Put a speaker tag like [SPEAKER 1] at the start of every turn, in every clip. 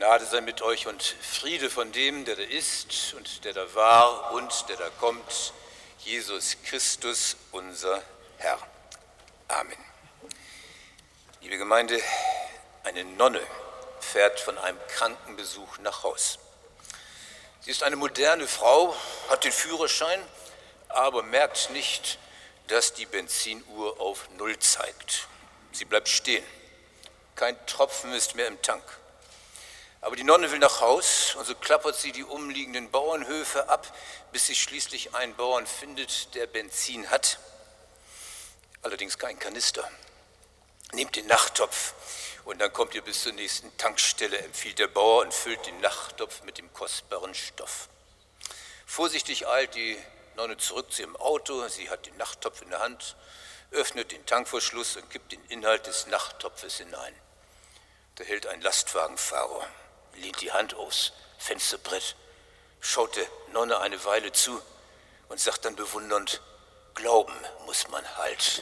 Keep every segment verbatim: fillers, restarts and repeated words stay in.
[SPEAKER 1] Gnade sei mit euch und Friede von dem, der da ist und der da war und der da kommt, Jesus Christus, unser Herr. Amen. Liebe Gemeinde, eine Nonne fährt von einem Krankenbesuch nach Haus. Sie ist eine moderne Frau, hat den Führerschein, aber merkt nicht, dass die Benzinuhr auf Null zeigt. Sie bleibt stehen. Kein Tropfen ist mehr im Tank. Aber die Nonne will nach Haus und so klappert sie die umliegenden Bauernhöfe ab, bis sie schließlich einen Bauern findet, der Benzin hat, allerdings kein Kanister. Nehmt den Nachttopf und dann kommt ihr bis zur nächsten Tankstelle, empfiehlt der Bauer und füllt den Nachttopf mit dem kostbaren Stoff. Vorsichtig eilt die Nonne zurück zu ihrem Auto, sie hat den Nachttopf in der Hand, öffnet den Tankverschluss und kippt den Inhalt des Nachttopfes hinein. Da hält ein Lastwagenfahrer, lehnt die Hand aufs Fensterbrett, schaut der Nonne eine Weile zu und sagt dann bewundernd, glauben muss man halt.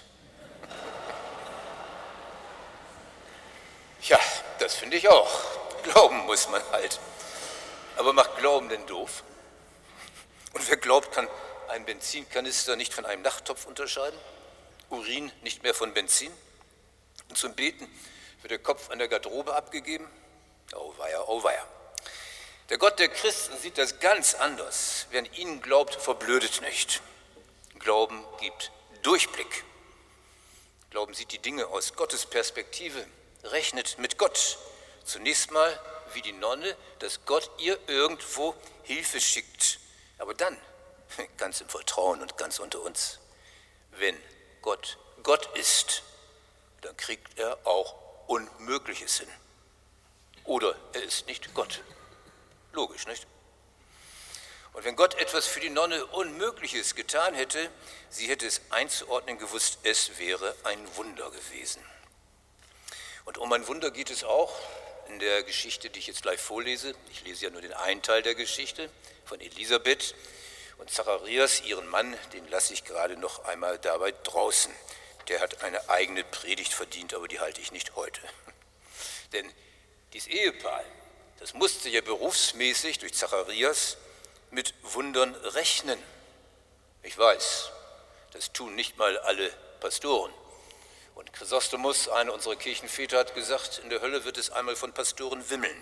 [SPEAKER 1] Ja, das finde ich auch. Glauben muss man halt. Aber macht Glauben denn doof? Und wer glaubt, kann einen Benzinkanister nicht von einem Nachttopf unterscheiden? Urin nicht mehr von Benzin? Und zum Beten wird der Kopf an der Garderobe abgegeben? Auweia, auweia. Der Gott der Christen sieht das ganz anders. Wer an ihn glaubt, verblödet nicht. Glauben gibt Durchblick. Glauben sieht die Dinge aus Gottes Perspektive, rechnet mit Gott. Zunächst mal, wie die Nonne, dass Gott ihr irgendwo Hilfe schickt. Aber dann, ganz im Vertrauen und ganz unter uns, wenn Gott Gott ist, dann kriegt er auch Unmögliches hin. Oder er ist nicht Gott. Logisch, nicht? Und wenn Gott etwas für die Nonne Unmögliches getan hätte, sie hätte es einzuordnen gewusst, es wäre ein Wunder gewesen. Und um ein Wunder geht es auch in der Geschichte, die ich jetzt gleich vorlese. Ich lese ja nur den einen Teil der Geschichte von Elisabeth und Zacharias, ihren Mann, den lasse ich gerade noch einmal dabei draußen. Der hat eine eigene Predigt verdient, aber die halte ich nicht heute. Denn dieses Ehepaar, das musste ja berufsmäßig durch Zacharias mit Wundern rechnen. Ich weiß, das tun nicht mal alle Pastoren. Und Chrysostomus, einer unserer Kirchenväter, hat gesagt, in der Hölle wird es einmal von Pastoren wimmeln.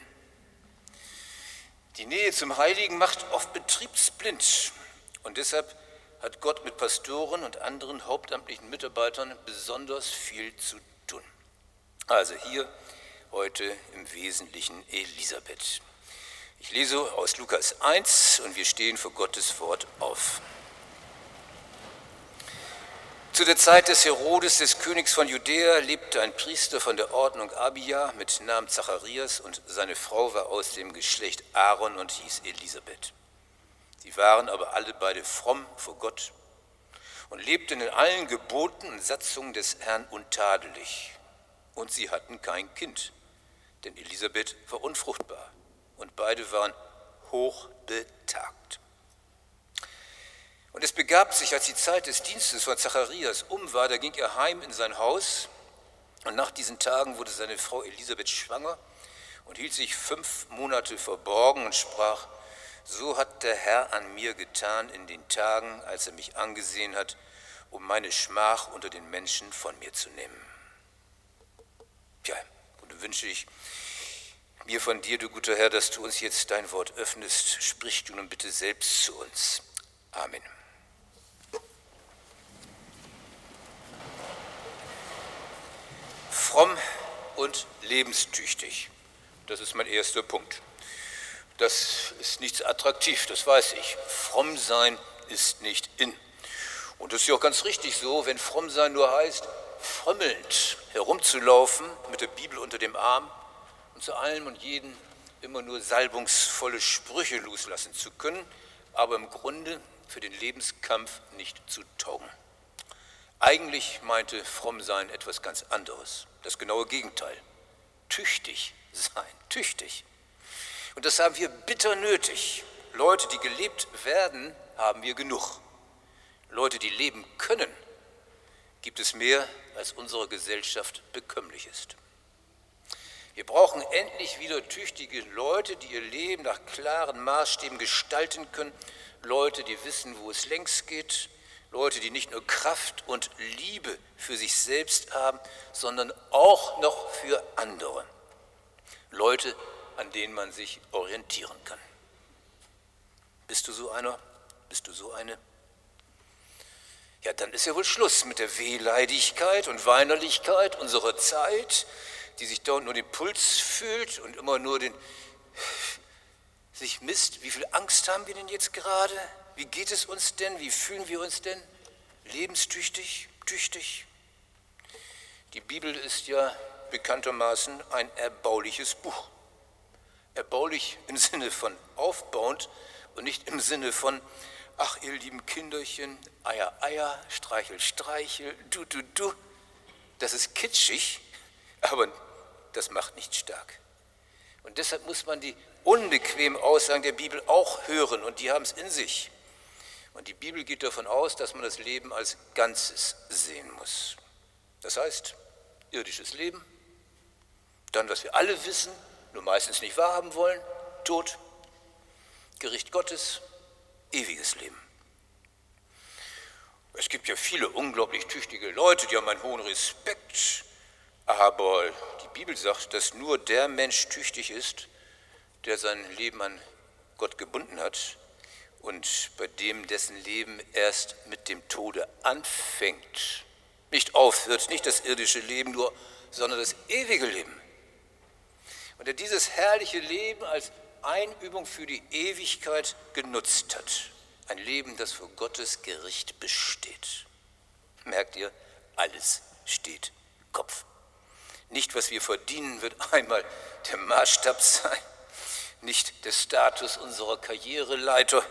[SPEAKER 1] Die Nähe zum Heiligen macht oft betriebsblind. Und deshalb hat Gott mit Pastoren und anderen hauptamtlichen Mitarbeitern besonders viel zu tun. Also hier heute im Wesentlichen Elisabeth. Ich lese aus Lukas eins und wir stehen vor Gottes Wort auf. Zu der Zeit des Herodes, des Königs von Judäa, lebte ein Priester von der Ordnung Abia mit Namen Zacharias und seine Frau war aus dem Geschlecht Aaron und hieß Elisabeth. Sie waren aber alle beide fromm vor Gott und lebten in allen Geboten und Satzungen des Herrn untadelig. Und sie hatten kein Kind, denn Elisabeth war unfruchtbar und beide waren hochbetagt. Und es begab sich, als die Zeit des Dienstes von Zacharias um war, da ging er heim in sein Haus und nach diesen Tagen wurde seine Frau Elisabeth schwanger und hielt sich fünf Monate verborgen und sprach, so hat der Herr an mir getan in den Tagen, als er mich angesehen hat, um meine Schmach unter den Menschen von mir zu nehmen. Tja, und dann wünsche ich mir von dir, du guter Herr, dass du uns jetzt dein Wort öffnest. Sprich du nun bitte selbst zu uns. Amen. Fromm und lebenstüchtig, das ist mein erster Punkt. Das ist nicht attraktiv, das weiß ich. Fromm sein ist nicht in. Und das ist ja auch ganz richtig so, wenn fromm sein nur heißt, frömmelnd herumzulaufen mit der Bibel unter dem Arm und zu allem und jedem immer nur salbungsvolle Sprüche loslassen zu können, aber im Grunde für den Lebenskampf nicht zu taugen. Eigentlich meinte fromm sein etwas ganz anderes, das genaue Gegenteil. Tüchtig sein, tüchtig. Und das haben wir bitter nötig. Leute, die gelebt werden, haben wir genug. Leute, die leben können, gibt es mehr, als unsere Gesellschaft bekömmlich ist. Wir brauchen endlich wieder tüchtige Leute, die ihr Leben nach klaren Maßstäben gestalten können. Leute, die wissen, wo es längst geht. Leute, die nicht nur Kraft und Liebe für sich selbst haben, sondern auch noch für andere. Leute, an denen man sich orientieren kann. Bist du so einer? Bist du so eine? Ja, dann ist ja wohl Schluss mit der Wehleidigkeit und Weinerlichkeit unserer Zeit, die sich dauernd nur den Puls fühlt und immer nur den, sich misst, wie viel Angst haben wir denn jetzt gerade? Wie geht es uns denn? Wie fühlen wir uns denn? Lebenstüchtig, tüchtig? Die Bibel ist ja bekanntermaßen ein erbauliches Buch. Erbaulich im Sinne von aufbauend und nicht im Sinne von, ach ihr lieben Kinderchen, Eier, Eier, Streichel, Streichel, du, du, du. Das ist kitschig, aber das macht nicht stark. Und deshalb muss man die unbequemen Aussagen der Bibel auch hören und die haben es in sich. Und die Bibel geht davon aus, dass man das Leben als Ganzes sehen muss. Das heißt, irdisches Leben, dann, was wir alle wissen, nur meistens nicht wahrhaben wollen, Tod, Gericht Gottes, ewiges Leben. Es gibt ja viele unglaublich tüchtige Leute, die haben einen hohen Respekt, aber die Bibel sagt, dass nur der Mensch tüchtig ist, der sein Leben an Gott gebunden hat und bei dem dessen Leben erst mit dem Tode anfängt. Nicht aufhört, nicht das irdische Leben nur, sondern das ewige Leben. Und der dieses herrliche Leben als Einübung für die Ewigkeit genutzt hat. Ein Leben, das vor Gottes Gericht besteht. Merkt ihr, alles steht Kopf. Nicht, was wir verdienen, wird einmal der Maßstab sein. Nicht der Status unserer Karriereleiter.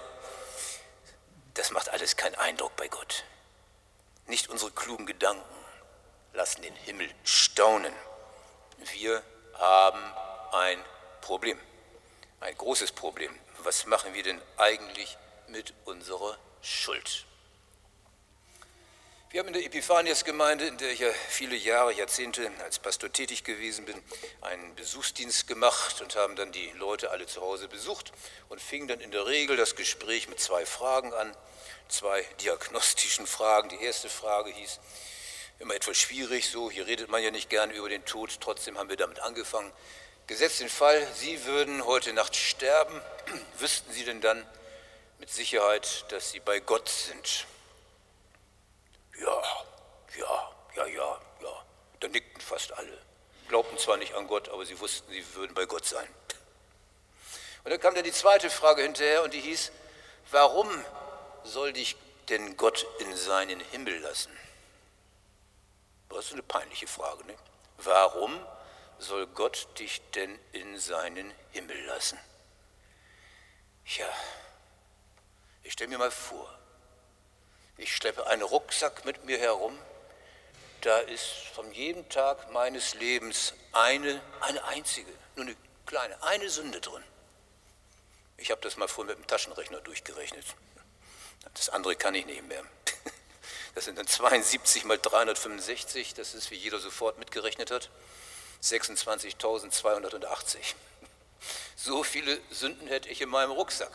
[SPEAKER 1] Das macht alles keinen Eindruck bei Gott. Nicht unsere klugen Gedanken lassen den Himmel staunen. Wir haben ein Problem, ein großes Problem. Was machen wir denn eigentlich mit unserer Schuld? Wir haben in der Epiphanias-Gemeinde, in der ich ja viele Jahre, Jahrzehnte als Pastor tätig gewesen bin, einen Besuchsdienst gemacht und haben dann die Leute alle zu Hause besucht und fingen dann in der Regel das Gespräch mit zwei Fragen an, zwei diagnostischen Fragen. Die erste Frage hieß, immer etwas schwierig, so, hier redet man ja nicht gerne über den Tod, trotzdem haben wir damit angefangen. Gesetzt den Fall, Sie würden heute Nacht sterben, wüssten Sie denn dann mit Sicherheit, dass Sie bei Gott sind? Ja, ja, ja, ja, ja. Da nickten fast alle. Glaubten zwar nicht an Gott, aber sie wussten, sie würden bei Gott sein. Und dann kam dann die zweite Frage hinterher und die hieß, warum soll dich denn Gott in seinen Himmel lassen? Das ist eine peinliche Frage, ne? Warum soll Gott dich denn in seinen Himmel lassen? Ja, ich stelle mir mal vor, ich schleppe einen Rucksack mit mir herum, da ist von jedem Tag meines Lebens eine, eine einzige, nur eine kleine, eine Sünde drin. Ich habe das mal vorhin mit dem Taschenrechner durchgerechnet. Das andere kann ich nicht mehr. Das sind dann zweiundsiebzig mal dreihundertfünfundsechzig, das ist, wie jeder sofort mitgerechnet hat, sechsundzwanzigtausendzweihundertachtzig. So viele Sünden hätte ich in meinem Rucksack.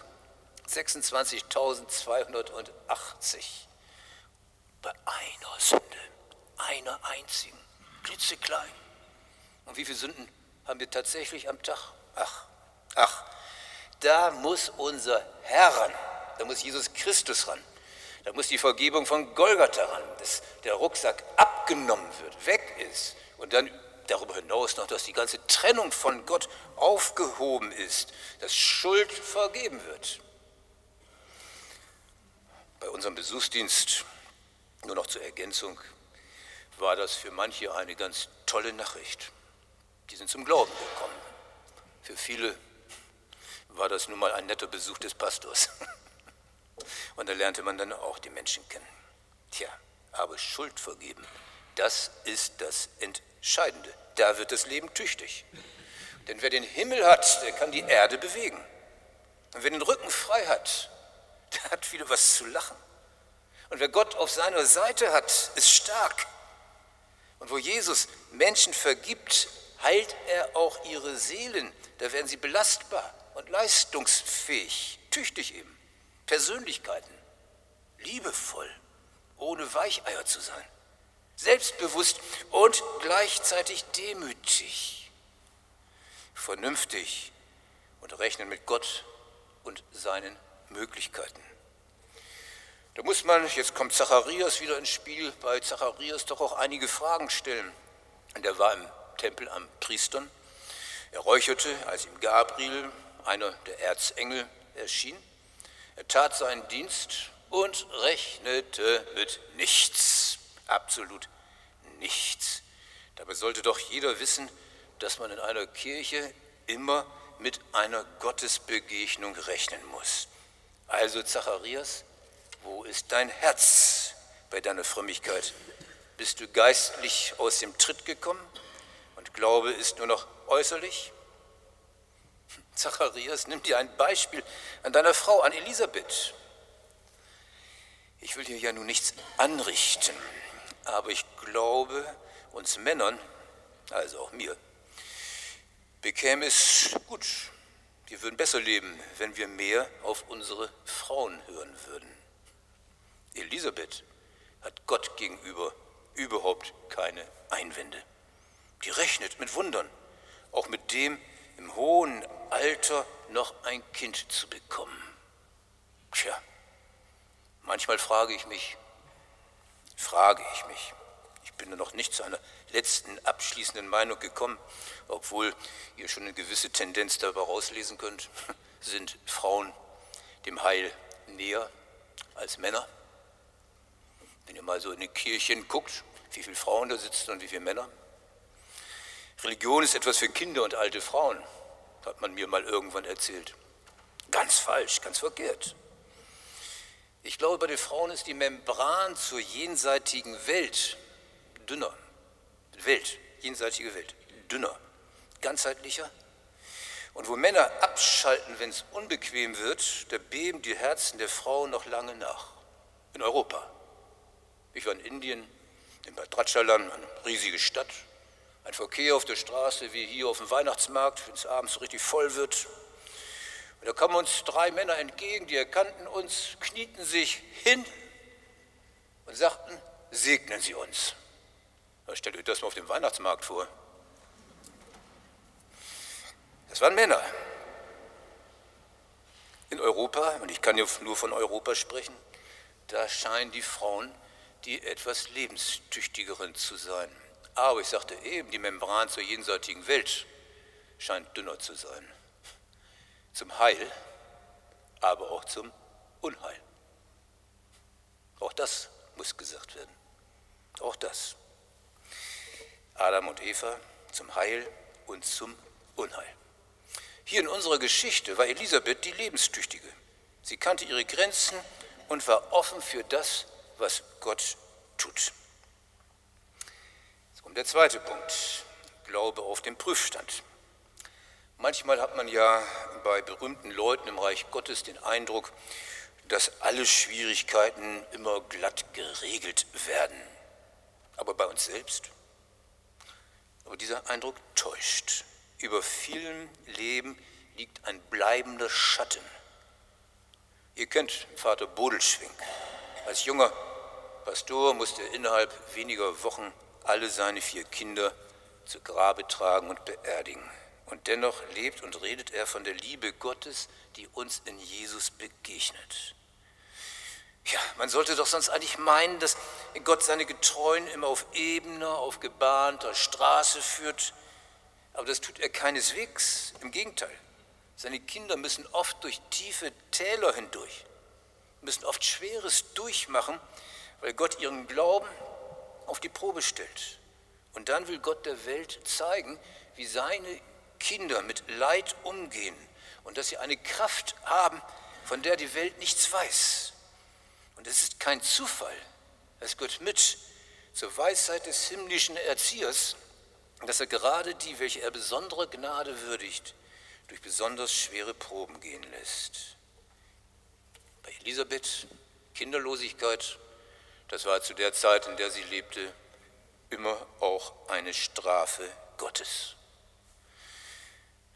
[SPEAKER 1] sechsundzwanzigtausendzweihundertachtzig. Bei einer Sünde, einer einzigen, klitzeklein. Und wie viele Sünden haben wir tatsächlich am Tag? Ach, ach, da muss unser Herr ran, da muss Jesus Christus ran, da muss die Vergebung von Golgatha ran, dass der Rucksack abgenommen wird, weg ist und dann darüber hinaus noch, dass die ganze Trennung von Gott aufgehoben ist, dass Schuld vergeben wird. Bei unserem Besuchsdienst, nur noch zur Ergänzung, war das für manche eine ganz tolle Nachricht. Die sind zum Glauben gekommen. Für viele war das nun mal ein netter Besuch des Pastors. Und da lernte man dann auch die Menschen kennen. Tja, aber Schuld vergeben, das ist das Entscheidende. Da wird das Leben tüchtig. Denn wer den Himmel hat, der kann die Erde bewegen. Und wer den Rücken frei hat, der hat wieder was zu lachen. Und wer Gott auf seiner Seite hat, ist stark. Und wo Jesus Menschen vergibt, heilt er auch ihre Seelen. Da werden sie belastbar und leistungsfähig, tüchtig eben, Persönlichkeiten, liebevoll, ohne Weicheier zu sein, selbstbewusst und gleichzeitig demütig, vernünftig und rechnen mit Gott und seinen Möglichkeiten. Da muss man, jetzt kommt Zacharias wieder ins Spiel, bei Zacharias doch auch einige Fragen stellen. Und er war im Tempel am Priestern. Er räucherte, als ihm Gabriel, einer der Erzengel, erschien. Er tat seinen Dienst und rechnete mit nichts, absolut nichts. Dabei sollte doch jeder wissen, dass man in einer Kirche immer mit einer Gottesbegegnung rechnen muss. Also Zacharias, wo ist dein Herz bei deiner Frömmigkeit? Bist du geistlich aus dem Tritt gekommen und Glaube ist nur noch äußerlich? Zacharias, nimm dir ein Beispiel an deiner Frau, an Elisabeth. Ich will dir ja nun nichts anrichten, aber ich glaube, uns Männern, also auch mir, bekäme es gut. Wir würden besser leben, wenn wir mehr auf unsere Frauen hören würden. Elisabeth hat Gott gegenüber überhaupt keine Einwände. Die rechnet mit Wundern, auch mit dem im hohen Alter noch ein Kind zu bekommen. Tja, manchmal frage ich mich, frage ich mich, ich bin nur noch nicht zu einer letzten abschließenden Meinung gekommen, obwohl ihr schon eine gewisse Tendenz dabei rauslesen könnt, sind Frauen dem Heil näher als Männer. Wenn ihr mal so in die Kirchen guckt, wie viele Frauen da sitzen und wie viele Männer. Religion ist etwas für Kinder und alte Frauen, hat man mir mal irgendwann erzählt. Ganz falsch, ganz verkehrt. Ich glaube, bei den Frauen ist die Membran zur jenseitigen Welt dünner. Welt, jenseitige Welt, dünner, ganzheitlicher. Und wo Männer abschalten, wenn es unbequem wird, da beben die Herzen der Frauen noch lange nach. In Europa. Ich war in Indien, in Bad Ratchalan, eine riesige Stadt. Ein Verkehr auf der Straße wie hier auf dem Weihnachtsmarkt, wenn es abends so richtig voll wird. Und da kamen uns drei Männer entgegen, die erkannten uns, knieten sich hin und sagten, segnen Sie uns. Da stellt euch das mal auf dem Weihnachtsmarkt vor. Das waren Männer. In Europa, und ich kann ja nur von Europa sprechen, da scheinen die Frauen die etwas lebenstüchtigeren zu sein. Aber ich sagte eben, die Membran zur jenseitigen Welt scheint dünner zu sein. Zum Heil, aber auch zum Unheil. Auch das muss gesagt werden. Auch das. Adam und Eva zum Heil und zum Unheil. Hier in unserer Geschichte war Elisabeth die Lebenstüchtige. Sie kannte ihre Grenzen und war offen für das, was Gott tut. Jetzt kommt der zweite Punkt, Glaube auf dem Prüfstand. Manchmal hat man ja bei berühmten Leuten im Reich Gottes den Eindruck, dass alle Schwierigkeiten immer glatt geregelt werden. Aber bei uns selbst? Aber dieser Eindruck täuscht. Über vielem Leben liegt ein bleibender Schatten. Ihr kennt Vater Bodelschwingh. Als junger Pastor musste er innerhalb weniger Wochen alle seine vier Kinder zu Grabe tragen und beerdigen. Und dennoch lebt und redet er von der Liebe Gottes, die uns in Jesus begegnet. Ja, man sollte doch sonst eigentlich meinen, dass Gott seine Getreuen immer auf ebener, auf gebahnter Straße führt. Aber das tut er keineswegs. Im Gegenteil. Seine Kinder müssen oft durch tiefe Täler hindurch, müssen oft Schweres durchmachen, weil Gott ihren Glauben auf die Probe stellt. Und dann will Gott der Welt zeigen, wie seine Kinder mit Leid umgehen und dass sie eine Kraft haben, von der die Welt nichts weiß. Und es ist kein Zufall, dass Gott mit zur Weisheit des himmlischen Erziehers, dass er gerade die, welche er besonderer Gnade würdigt, durch besonders schwere Proben gehen lässt. Bei Elisabeth, Kinderlosigkeit, das war zu der Zeit, in der sie lebte, immer auch eine Strafe Gottes.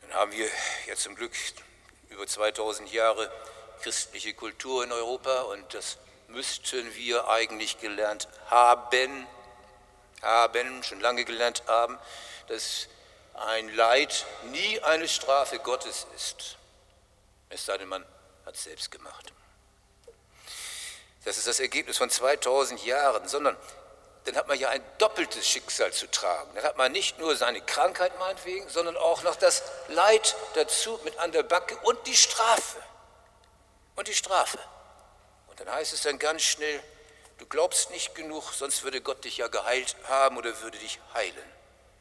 [SPEAKER 1] Dann haben wir ja zum Glück über zweitausend Jahre christliche Kultur in Europa und das müssten wir eigentlich gelernt haben, haben, schon lange gelernt haben, dass ein Leid nie eine Strafe Gottes ist, es sei denn, man hat es selbst gemacht. Das ist das Ergebnis von zweitausend Jahren, sondern dann hat man ja ein doppeltes Schicksal zu tragen. Dann hat man nicht nur seine Krankheit meinetwegen, sondern auch noch das Leid dazu mit an der Backe und die Strafe. Und die Strafe. Und dann heißt es dann ganz schnell, du glaubst nicht genug, sonst würde Gott dich ja geheilt haben oder würde dich heilen.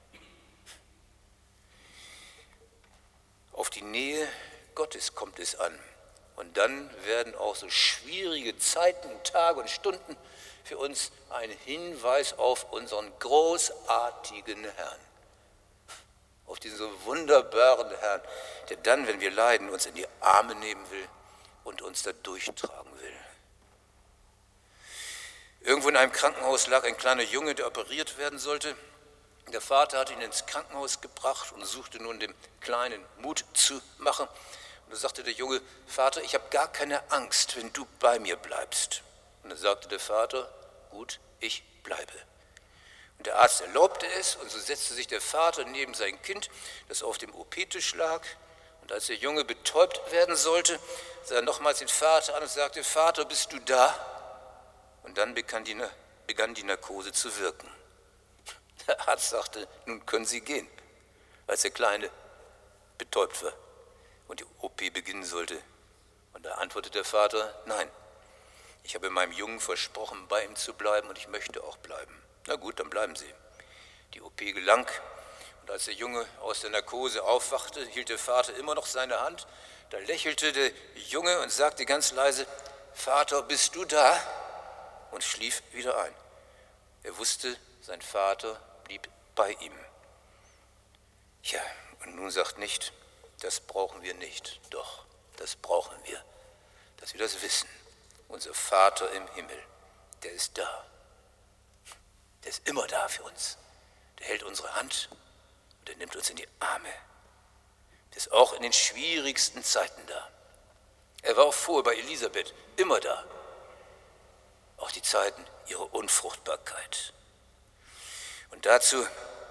[SPEAKER 1] Auf die Nähe Gottes kommt es an. Und dann werden auch so schwierige Zeiten, Tage und Stunden für uns ein Hinweis auf unseren großartigen Herrn. Auf diesen so wunderbaren Herrn, der dann, wenn wir leiden, uns in die Arme nehmen will und uns da durchtragen will. Irgendwo in einem Krankenhaus lag ein kleiner Junge, der operiert werden sollte. Der Vater hat ihn ins Krankenhaus gebracht und suchte nun dem Kleinen Mut zu machen. Und da sagte der Junge, Vater, ich habe gar keine Angst, wenn du bei mir bleibst. Und dann sagte der Vater, gut, ich bleibe. Und der Arzt erlaubte es und so setzte sich der Vater neben sein Kind, das auf dem O P-Tisch lag. Und als der Junge betäubt werden sollte, sah er nochmals den Vater an und sagte, Vater, bist du da? Und dann begann die, begann die Narkose zu wirken. Der Arzt sagte, nun können Sie gehen, als der Kleine betäubt war und die O P beginnen sollte. Und da antwortete der Vater, nein, ich habe meinem Jungen versprochen, bei ihm zu bleiben und ich möchte auch bleiben. Na gut, dann bleiben Sie. Die O P gelang und als der Junge aus der Narkose aufwachte, hielt der Vater immer noch seine Hand. Da lächelte der Junge und sagte ganz leise, Vater, bist du da? Und schlief wieder ein. Er wusste, sein Vater blieb bei ihm. Ja, und nun sagt nicht, das brauchen wir nicht. Doch, das brauchen wir, dass wir das wissen. Unser Vater im Himmel, der ist da. Der ist immer da für uns. Der hält unsere Hand und der nimmt uns in die Arme. Der ist auch in den schwierigsten Zeiten da. Er war auch vorher bei Elisabeth immer da. Auch die Zeiten ihrer Unfruchtbarkeit. Und dazu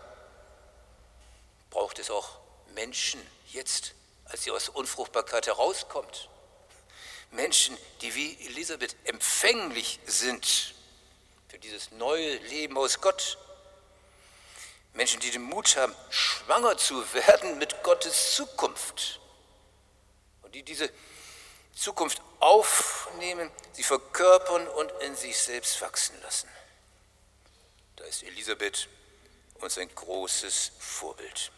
[SPEAKER 1] braucht es auch Menschen jetzt, als sie aus der Unfruchtbarkeit herauskommt. Menschen, die wie Elisabeth empfänglich sind für dieses neue Leben aus Gott. Menschen, die den Mut haben, schwanger zu werden mit Gottes Zukunft. Und die diese Zukunft aufnehmen, sie verkörpern und in sich selbst wachsen lassen. Da ist Elisabeth uns ein großes Vorbild.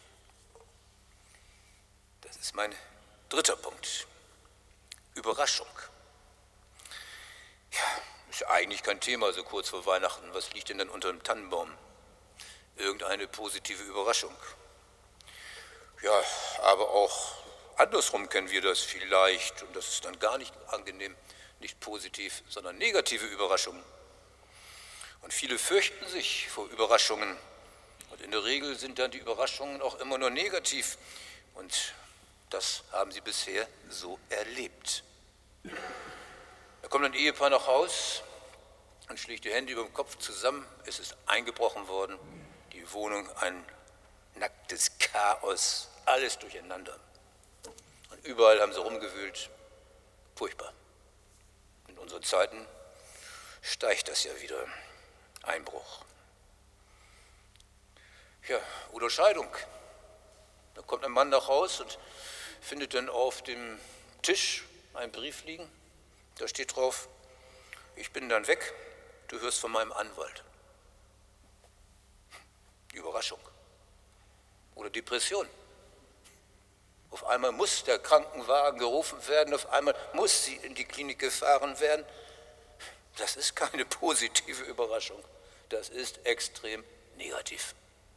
[SPEAKER 1] Das ist mein dritter Punkt. Überraschung. Ja, ist eigentlich kein Thema so kurz vor Weihnachten. Was liegt denn dann unter dem Tannenbaum? Irgendeine positive Überraschung. Ja, aber auch andersrum kennen wir das vielleicht und das ist dann gar nicht angenehm, nicht positiv, sondern negative Überraschungen. Und viele fürchten sich vor Überraschungen und in der Regel sind dann die Überraschungen auch immer nur negativ und das haben sie bisher so erlebt. Da kommt ein Ehepaar nach Haus und schlägt die Hände über dem Kopf zusammen. Es ist eingebrochen worden, die Wohnung ein nacktes Chaos, alles durcheinander. Und überall haben sie rumgewühlt. Furchtbar. In unseren Zeiten steigt das ja wieder. Einbruch. Ja, oder Scheidung. Da kommt ein Mann nach Haus und findet dann auf dem Tisch einen Brief liegen. Da steht drauf, ich bin dann weg, du hörst von meinem Anwalt. Überraschung. Oder Depression. Auf einmal muss der Krankenwagen gerufen werden, auf einmal muss sie in die Klinik gefahren werden. Das ist keine positive Überraschung, das ist extrem negativ.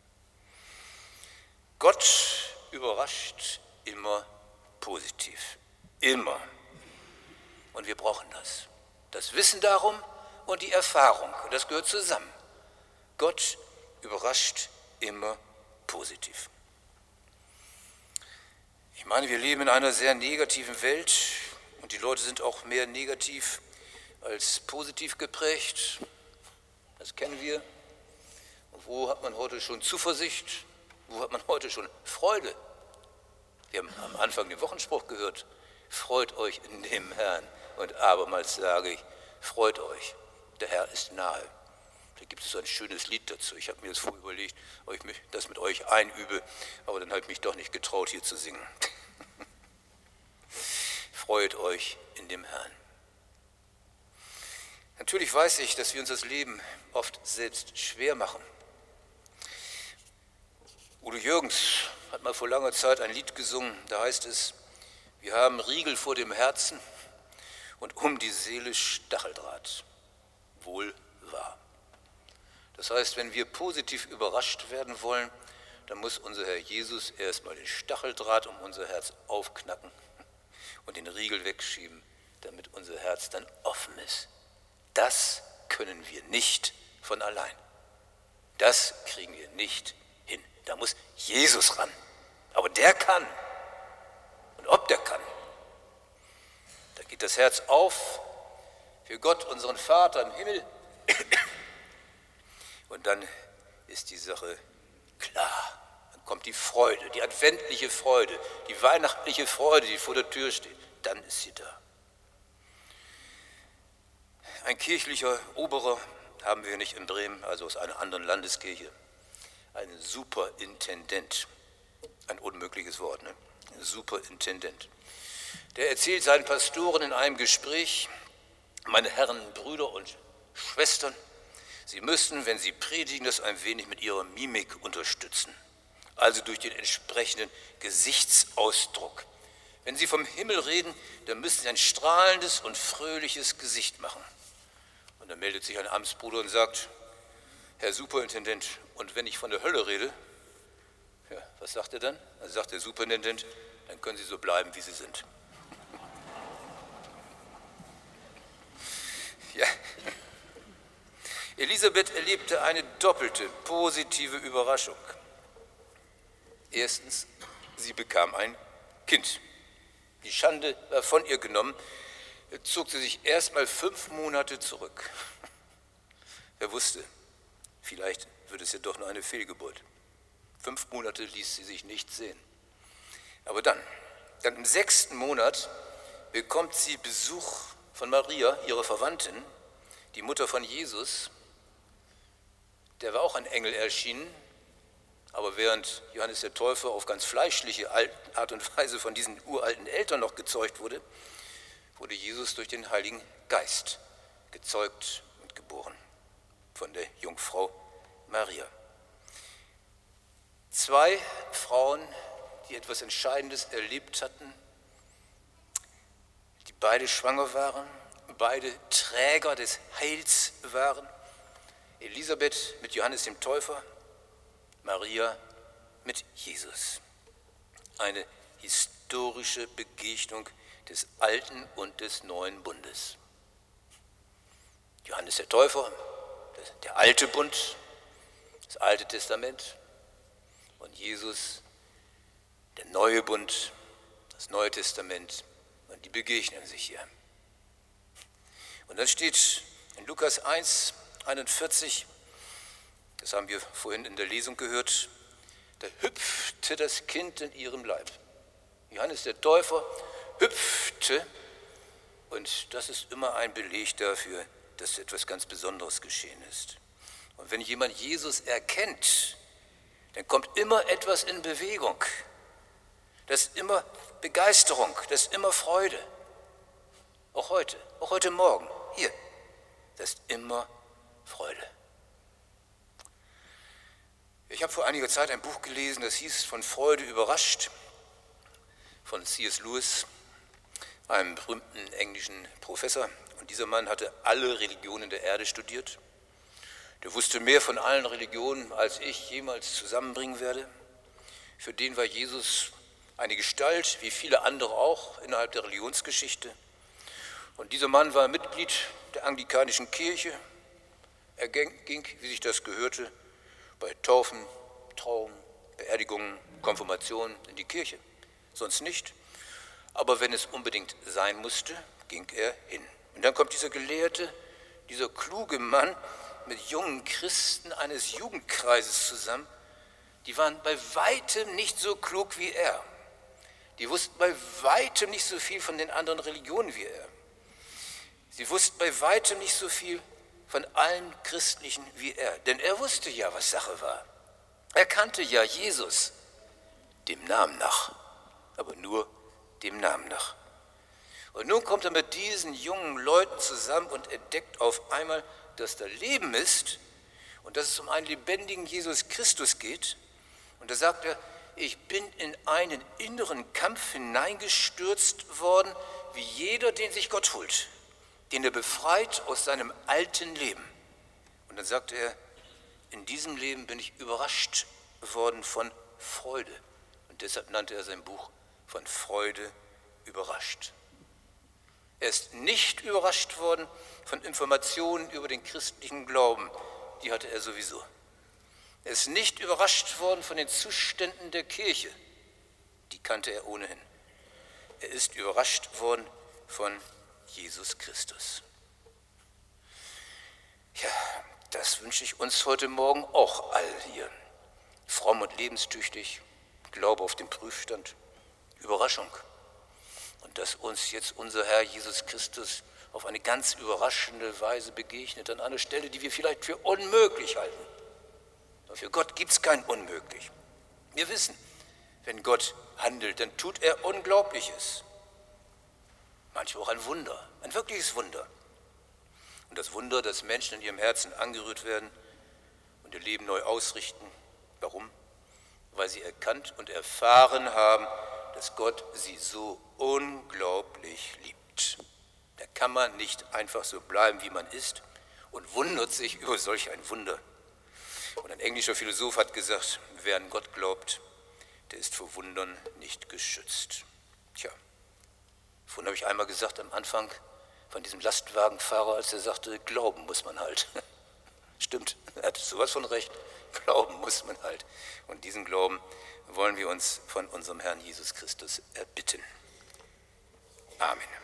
[SPEAKER 1] Gott überrascht immer positiv, immer. Und wir brauchen das. Das Wissen darum und die Erfahrung, und das gehört zusammen. Gott überrascht immer positiv. Ich meine, wir leben in einer sehr negativen Welt und die Leute sind auch mehr negativ als positiv geprägt. Das kennen wir. Und wo hat man heute schon Zuversicht? Wo hat man heute schon Freude? Wir haben am Anfang den Wochenspruch gehört, freut euch in dem Herrn. Und abermals sage ich, freut euch, der Herr ist nahe. Da gibt es so ein schönes Lied dazu. Ich habe mir das vorher überlegt, ob ich das mit euch einübe, aber dann habe ich mich doch nicht getraut, hier zu singen. Freut euch in dem Herrn. Natürlich weiß ich, dass wir uns das Leben oft selbst schwer machen. Udo Jürgens hat mal vor langer Zeit ein Lied gesungen, da heißt es, wir haben Riegel vor dem Herzen und um die Seele Stacheldraht. Wohl wahr. Das heißt, wenn wir positiv überrascht werden wollen, dann muss unser Herr Jesus erstmal den Stacheldraht um unser Herz aufknacken und den Riegel wegschieben, damit unser Herz dann offen ist. Das können wir nicht von allein. Das kriegen wir nicht hin. Da muss Jesus ran. Aber der kann. Und ob der kann, da geht das Herz auf für Gott, unseren Vater im Himmel. Und dann ist die Sache klar. Dann kommt die Freude, die adventliche Freude, die weihnachtliche Freude, die vor der Tür steht. Dann ist sie da. Ein kirchlicher Oberer haben wir nicht in Bremen, also aus einer anderen Landeskirche. Ein Superintendent. Ein unmögliches Wort, ne? Ein Superintendent. Der erzählt seinen Pastoren in einem Gespräch, meine Herren, Brüder und Schwestern, Sie müssten, wenn Sie predigen, das ein wenig mit Ihrer Mimik unterstützen, also durch den entsprechenden Gesichtsausdruck. Wenn Sie vom Himmel reden, dann müssen Sie ein strahlendes und fröhliches Gesicht machen. Und dann meldet sich ein Amtsbruder und sagt, Herr Superintendent, und wenn ich von der Hölle rede, ja, was sagt er dann? Dann sagt der Superintendent, dann können Sie so bleiben, wie Sie sind. Ja. Elisabeth erlebte eine doppelte positive Überraschung. Erstens, sie bekam ein Kind. Die Schande war von ihr genommen, zog sie sich erst mal fünf Monate zurück. Wer wusste, vielleicht wird es ja doch nur eine Fehlgeburt. Fünf Monate ließ sie sich nicht sehen. Aber dann, dann im sechsten Monat bekommt sie Besuch von Maria, ihrer Verwandtin, die Mutter von Jesus. Der war auch ein Engel erschienen, aber während Johannes der Täufer auf ganz fleischliche Art und Weise von diesen uralten Eltern noch gezeugt wurde, wurde Jesus durch den Heiligen Geist gezeugt und geboren von der Jungfrau Maria. Zwei Frauen, die etwas Entscheidendes erlebt hatten, die beide schwanger waren, beide Träger des Heils waren. Elisabeth mit Johannes dem Täufer, Maria mit Jesus. Eine historische Begegnung des Alten und des Neuen Bundes. Johannes der Täufer, der alte Bund, das Alte Testament, und Jesus, der neue Bund, das Neue Testament, und die begegnen sich hier. Und dann steht in Lukas eins, einundvierzig, das haben wir vorhin in der Lesung gehört, da hüpfte das Kind in ihrem Leib. Johannes der Täufer hüpfte, und das ist immer ein Beleg dafür, dass etwas ganz Besonderes geschehen ist. Und wenn jemand Jesus erkennt, dann kommt immer etwas in Bewegung. Das ist immer Begeisterung, das ist immer Freude. Auch heute, auch heute Morgen, hier, das ist immer Freude. Ich habe vor einiger Zeit ein Buch gelesen, das hieß Von Freude überrascht, von C S Lewis, einem berühmten englischen Professor. Und dieser Mann hatte alle Religionen der Erde studiert. Der wusste mehr von allen Religionen, als ich jemals zusammenbringen werde. Für den war Jesus eine Gestalt, wie viele andere auch, innerhalb der Religionsgeschichte. Und dieser Mann war Mitglied der anglikanischen Kirche. Er ging, wie sich das gehörte, bei Taufen, Trauungen, Beerdigungen, Konfirmationen in die Kirche. sonst nicht. Aber wenn es unbedingt sein musste, ging er hin. Und dann kommt dieser Gelehrte, dieser kluge Mann mit jungen Christen eines Jugendkreises zusammen. Die waren bei weitem nicht so klug wie er. Die wussten bei weitem nicht so viel von den anderen Religionen wie er. Sie wussten bei weitem nicht so viel von allen Christlichen wie er. Denn er wusste ja, was Sache war. Er kannte ja Jesus, dem Namen nach, aber nur dem Namen nach. Und nun kommt er mit diesen jungen Leuten zusammen und entdeckt auf einmal, dass da Leben ist und dass es um einen lebendigen Jesus Christus geht. Und da sagt er, ich bin in einen inneren Kampf hineingestürzt worden, wie jeder, den sich Gott holt, den er befreit aus seinem alten Leben. Und dann sagt er, in diesem Leben bin ich überrascht worden von Freude. Und deshalb nannte er sein Buch von Freude überrascht. Er ist nicht überrascht worden von Informationen über den christlichen Glauben, die hatte er sowieso. Er ist nicht überrascht worden von den Zuständen der Kirche, die kannte er ohnehin. Er ist überrascht worden von Jesus Christus. Ja, das wünsche ich uns heute Morgen auch all hier. Fromm und lebenstüchtig, Glaube auf dem Prüfstand, Überraschung. Und dass uns jetzt unser Herr Jesus Christus auf eine ganz überraschende Weise begegnet, an einer Stelle, die wir vielleicht für unmöglich halten. Aber für Gott gibt es kein Unmöglich. Wir wissen, wenn Gott handelt, dann tut er Unglaubliches. Manchmal auch ein Wunder, ein wirkliches Wunder. Und das Wunder, dass Menschen in ihrem Herzen angerührt werden und ihr Leben neu ausrichten. Warum? Weil sie erkannt und erfahren haben, dass Gott sie so unglaublich liebt. Da kann man nicht einfach so bleiben, wie man ist und wundert sich über solch ein Wunder. Und ein englischer Philosoph hat gesagt, wer an Gott glaubt, der ist vor Wundern nicht geschützt. Tja, vorhin habe ich einmal gesagt am Anfang von diesem Lastwagenfahrer, als er sagte, glauben muss man halt. Stimmt, er hat sowas von recht, glauben muss man halt. Und diesen Glauben wollen wir uns von unserem Herrn Jesus Christus erbitten. Amen.